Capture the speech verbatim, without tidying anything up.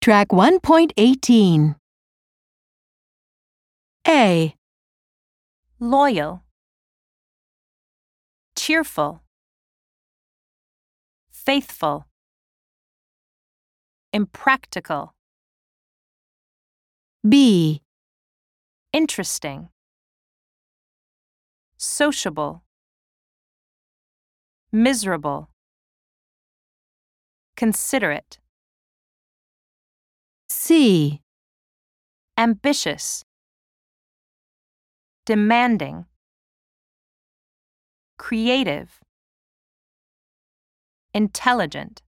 Track one point eighteen. A. Loyal, cheerful, faithful, impractical, B. interesting, sociable, miserable, considerate, C. ambitious, demanding, creative, intelligent.